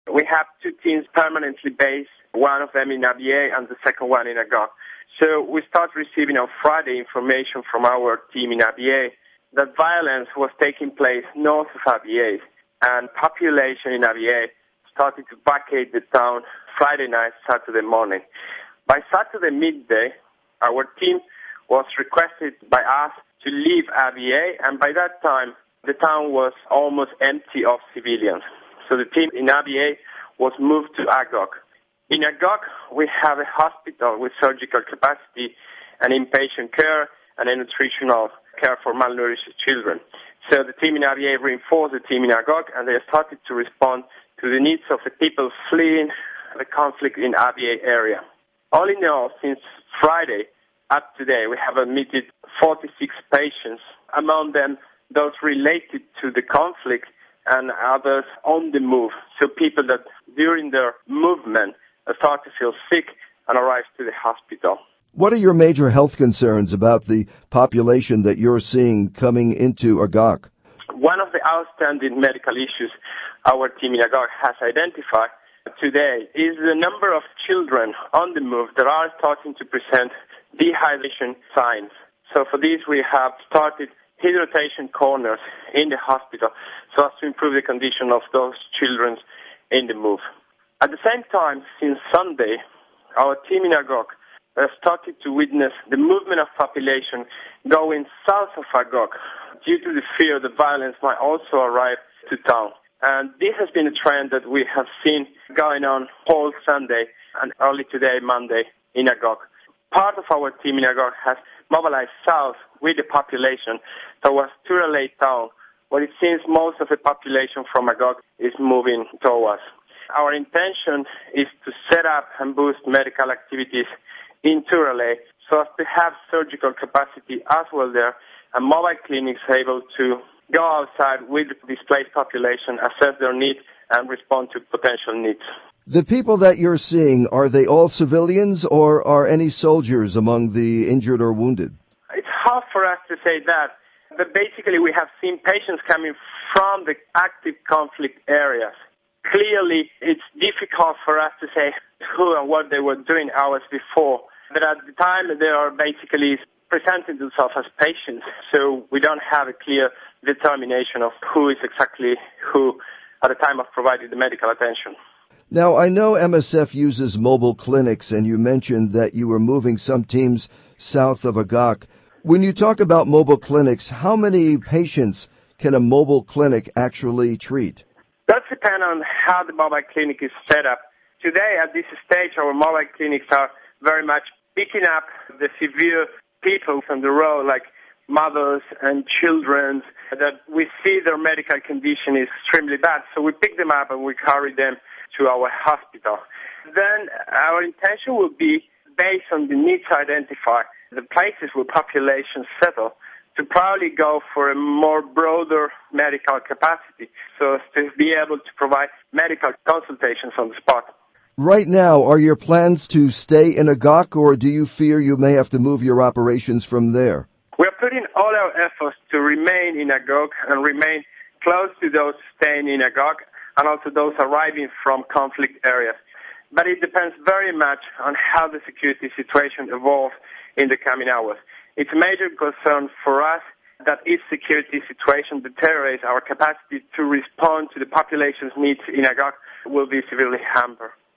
We have two teams permanently based, one of them in Abyei and the second one in Agok. So we start receiving on Friday information from our team in Abyei that violence was taking place north of Abyei, and population in Abyei started to vacate the town Friday night, Saturday morning. By Saturday midday, our team was requested by us to leave Abyei, and by that time, the town was almost empty of civilians. So the team in Abyei was moved to Agok. In Agok, we have a hospital with surgical capacity and inpatient care and a nutritional care for malnourished children. So the team in Abyei reinforced the team in Agok, and they started to respond to the needs of the people fleeing the conflict in Abyei area. All in all, since Friday up to today, we have admitted 46 patients, among them those related to the conflict and others on the move. So people that during their movement start to feel sick and arrive to the hospital. What are your major health concerns about the population that you're seeing coming into Agok? One of the outstanding medical issues our team in Agok has identified today is the number of children on the move that are starting to present dehydration signs. So for this, we have started hydration corners in the hospital so as to improve the condition of those children in the move. At the same time, since Sunday, our team in Agok started to witness the movement of population going south of Agok due to the fear that violence might also arrive to town. And this has been a trend that we have seen going on all Sunday and early today, Monday, in Agok. Part of our team in Agok has mobilized south with the population towards Turale town, where it seems most of the population from Agok is moving towards. Our intention is to set up and boost medical activities in Turale so as to have surgical capacity as well there, and mobile clinics able to go outside with the displaced population, assess their needs, and respond to potential needs. The people that you're seeing, are they all civilians, or are any soldiers among the injured or wounded? It's hard for us to say that, but basically we have seen patients coming from the active conflict areas. Clearly, it's difficult for us to say who and what they were doing hours before, but at the time they are basically presenting themselves as patients, so we don't have a clear determination of who is exactly who at the time of providing the medical attention. Now, I know MSF uses mobile clinics, and you mentioned that you were moving some teams south of Agok. When you talk about mobile clinics, how many patients can a mobile clinic actually treat? That depends on how the mobile clinic is set up. Today, at this stage, our mobile clinics are very much picking up the severe people from the road, like mothers and children, that we see their medical condition is extremely bad. So we pick them up and we carry them to our hospital. Then our intention will be, based on the needs identified, the places where populations settle, to probably go for a more broader medical capacity so as to be able to provide medical consultations on the spot. Right now, are your plans to stay in Agok, or do you fear you may have to move your operations from there? We're putting all our efforts to remain in Agok and remain close to those staying in Agok and also those arriving from conflict areas. But it depends very much on how the security situation evolves in the coming hours. It's a major concern for us that if security situation deteriorates, our capacity to respond to the population's needs in Agok will be severely hampered.